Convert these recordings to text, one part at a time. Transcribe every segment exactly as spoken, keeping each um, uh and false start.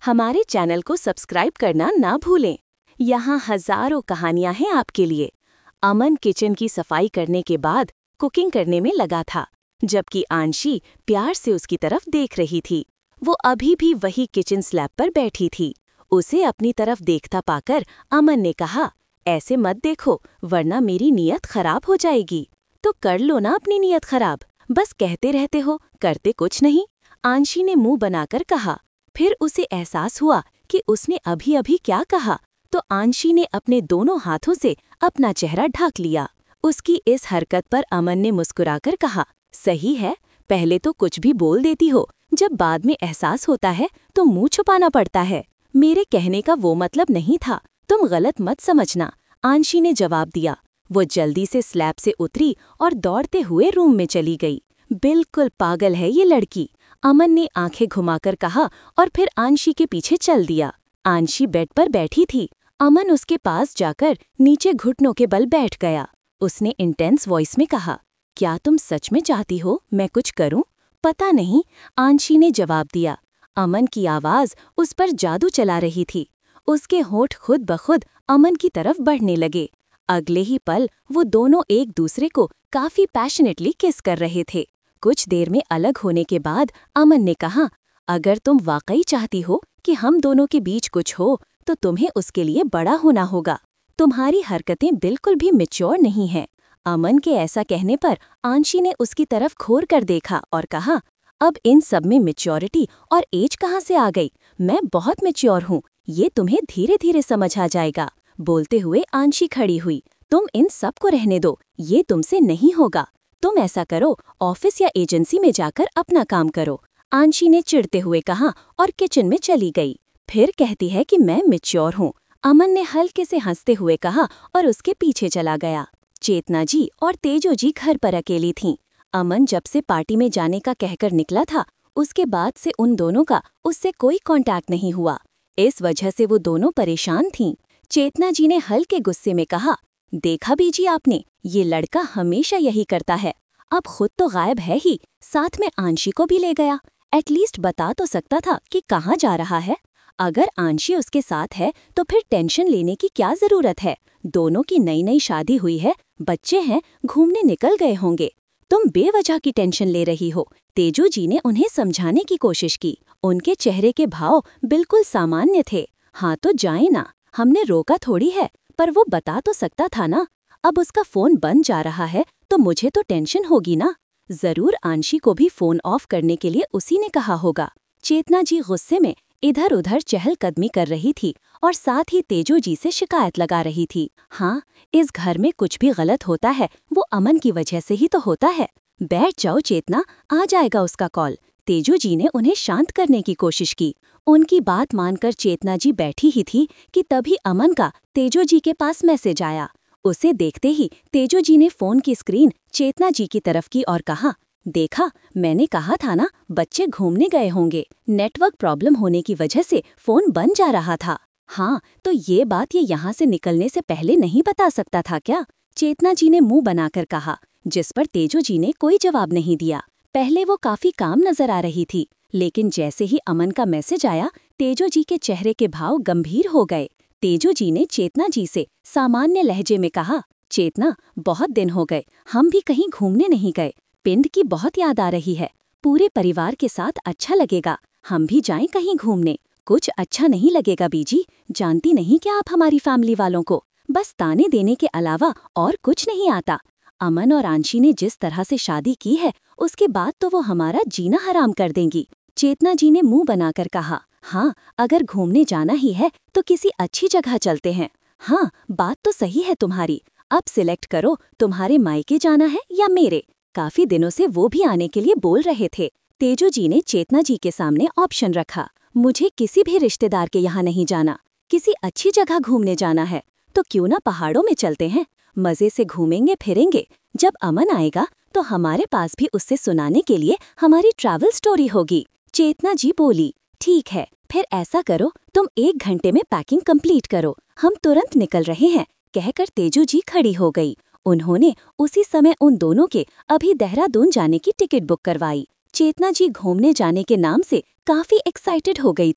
हमारे चैनल को सब्सक्राइब करना ना भूलें। यहाँ हजारों कहानियां हैं आपके लिए। अमन किचन की सफाई करने के बाद कुकिंग करने में लगा था, जबकि आंशी प्यार से उसकी तरफ देख रही थी। वो अभी भी वही किचन स्लैब पर बैठी थी। उसे अपनी तरफ देखता पाकर अमन ने कहा, ऐसे मत देखो वरना मेरी नीयत खराब हो जाएगी। तो कर लो ना अपनी नीयत खराब, बस कहते रहते हो, करते कुछ नहीं। आंशी ने मुंह बनाकर कहा। फिर उसे एहसास हुआ कि उसने अभी अभी क्या कहा, तो आंशी ने अपने दोनों हाथों से अपना चेहरा ढक लिया। उसकी इस हरकत पर अमन ने मुस्कुराकर कहा, सही है, पहले तो कुछ भी बोल देती हो, जब बाद में एहसास होता है तो मुंह छुपाना पड़ता है। मेरे कहने का वो मतलब नहीं था, तुम गलत मत समझना, आंशी ने जवाब दिया। वो जल्दी से स्लैब से उतरी और दौड़ते हुए रूम में चली गई। बिल्कुल पागल है ये लड़की, अमन ने आंखें घुमाकर कहा और फिर आंशी के पीछे चल दिया। आंशी बेड पर बैठी थी। अमन उसके पास जाकर नीचे घुटनों के बल बैठ गया। उसने इंटेंस वॉइस में कहा, क्या तुम सच में चाहती हो मैं कुछ करूं? पता नहीं, आंशी ने जवाब दिया। अमन की आवाज उस पर जादू चला रही थी। उसके होंठ खुद ब खुद अमन की तरफ बढ़ने लगे। अगले ही पल वो दोनों एक दूसरे को काफी पैशनेटली किस कर रहे थे। कुछ देर में अलग होने के बाद अमन ने कहा, अगर तुम वाकई चाहती हो कि हम दोनों के बीच कुछ हो तो तुम्हें उसके लिए बड़ा होना होगा। तुम्हारी हरकतें बिल्कुल भी मैच्योर नहीं हैं। अमन के ऐसा कहने पर आंशी ने उसकी तरफ घूर कर देखा और कहा, अब इन सब में मैच्योरिटी और एज कहाँ से आ गई? मैं बहुत मैच्योर हूँ, ये तुम्हें धीरे धीरे समझ आ जाएगा। बोलते हुए आंशी खड़ी हुई। तुम इन सब को रहने दो, ये तुमसे नहीं होगा। तुम ऐसा करो, ऑफिस या एजेंसी में जाकर अपना काम करो, आंशी ने चिढ़ते हुए कहा और किचन में चली गई। फिर कहती है कि मैं मैच्योर हूँ, अमन ने हल्के से हंसते हुए कहा और उसके पीछे चला गया। चेतना जी और तेजो जी घर पर अकेली थीं। अमन जब से पार्टी में जाने का कहकर निकला था, उसके बाद से उन दोनों का उससे कोई कांटेक्ट नहीं हुआ। इस वजह से वो दोनों परेशान थीं। चेतना जी ने हल्के गुस्से में कहा, देखा बीजी आपने, ये लड़का हमेशा यही करता है। अब खुद तो गायब है ही, साथ में आंशी को भी ले गया। एटलीस्ट बता तो सकता था कि कहाँ जा रहा है। अगर आंशी उसके साथ है तो फिर टेंशन लेने की क्या जरूरत है? दोनों की नई नई शादी हुई है, बच्चे हैं, घूमने निकल गए होंगे। तुम बेवजह की टेंशन ले रही हो। तेजू जी ने उन्हें समझाने की कोशिश की। उनके चेहरे के भाव बिल्कुल सामान्य थे। हाँ तो जाए ना, हमने रोका थोड़ी है, पर वो बता तो सकता था ना। अब उसका फोन बंद जा रहा है तो मुझे तो टेंशन होगी ना। जरूर आंशी को भी फोन ऑफ करने के लिए उसी ने कहा होगा। चेतना जी गुस्से में इधर उधर चहलकदमी कर रही थी और साथ ही तेजो जी से शिकायत लगा रही थी। हाँ, इस घर में कुछ भी गलत होता है वो अमन की वजह से ही तो होता है। बैठ जाओ चेतना, आ जाएगा उसका कॉल। तेजो जी ने उन्हें शांत करने की कोशिश की। उनकी बात मानकर चेतना जी बैठी ही थी कि तभी अमन का तेजो जी के पास मैसेज आया। उसे देखते ही तेजो जी ने फोन की स्क्रीन चेतना जी की तरफ की और कहा, देखा, मैंने कहा था ना, बच्चे घूमने गए होंगे, नेटवर्क प्रॉब्लम होने की वजह से फोन बंद जा रहा था। हाँ, तो ये बात ये यहाँ से निकलने से पहले नहीं बता सकता था क्या? चेतना जी ने मुंह बनाकर कहा, जिस पर तेजो जी ने कोई जवाब नहीं दिया। पहले वो काफी काम नजर आ रही थी, लेकिन जैसे ही अमन का मैसेज आया, तेजो जी के चेहरे के भाव गंभीर हो गए। तेजो जी ने चेतना जी से सामान्य लहजे में कहा, चेतना, बहुत दिन हो गए, हम भी कहीं घूमने नहीं गए। पिंड की बहुत याद आ रही है। पूरे परिवार के साथ अच्छा लगेगा, हम भी जाएं कहीं घूमने। कुछ अच्छा नहीं लगेगा बीजी, जानती नहीं क्या आप हमारी फैमिली वालों को, बस ताने देने के अलावा और कुछ नहीं आता। अमन और आंशी ने जिस तरह से शादी की है, उसके बाद तो वो हमारा जीना हराम कर देंगी। चेतना जी ने मुंह बनाकर कहा, हाँ, अगर घूमने जाना ही है तो किसी अच्छी जगह चलते हैं। हाँ, बात तो सही है तुम्हारी। अब सिलेक्ट करो, तुम्हारे मायके जाना है या मेरे? काफी दिनों से वो भी आने के लिए बोल रहे थे। तेजो जी ने चेतना जी के सामने ऑप्शन रखा। मुझे किसी भी रिश्तेदार के यहाँ नहीं जाना, किसी अच्छी जगह घूमने जाना है तो क्यों ना पहाड़ों में चलते हैं, मजे से घूमेंगे फिरेंगे। जब अमन आएगा तो हमारे पास भी उससे सुनाने के लिए हमारी ट्रैवल स्टोरी होगी। चेतना जी बोली, ठीक है, फिर ऐसा करो, तुम एक घंटे में पैकिंग कंप्लीट करो, हम तुरंत निकल रहे हैं, कहकर तेजो जी खड़ी हो गई। उन्होंने उसी समय उन दोनों के अभी देहरादून जाने की टिकट बुक करवाई। चेतना जी घूमने जाने के नाम से काफी एक्साइटेड हो गई थी।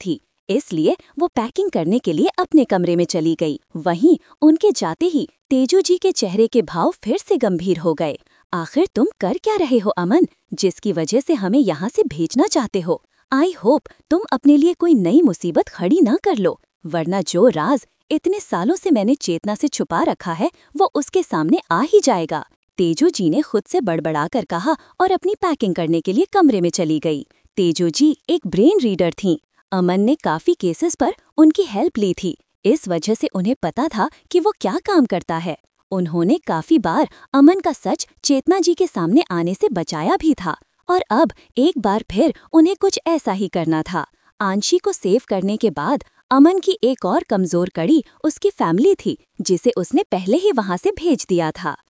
इसलिए वो पैकिंग करने के लिए अपने कमरे में चली गई। वहीं उनके जाते ही तेजू जी के चेहरे के भाव फिर से गंभीर हो गए। आखिर तुम कर क्या रहे हो अमन, जिसकी वजह से हमें यहाँ से भेजना चाहते हो? आई होप तुम अपने लिए कोई नई मुसीबत खड़ी ना कर लो, वरना जो राज इतने सालों से मैंने चेतना से छुपा रखा है वो उसके सामने आ ही जाएगा। तेजू जी ने खुद से बड़बड़ा कर कहा और अपनी पैकिंग करने के लिए कमरे में चली गई। तेजू जी एक ब्रेन रीडर थीं। अमन ने काफी केसेस पर उनकी हेल्प ली थी, इस वजह से उन्हें पता था कि वो क्या काम करता है। उन्होंने काफी बार अमन का सच चेतना जी के सामने आने से बचाया भी था और अब एक बार फिर उन्हें कुछ ऐसा ही करना था। आंशी को सेव करने के बाद अमन की एक और कमजोर कड़ी उसकी फैमिली थी, जिसे उसने पहले ही वहां से भेज दिया था।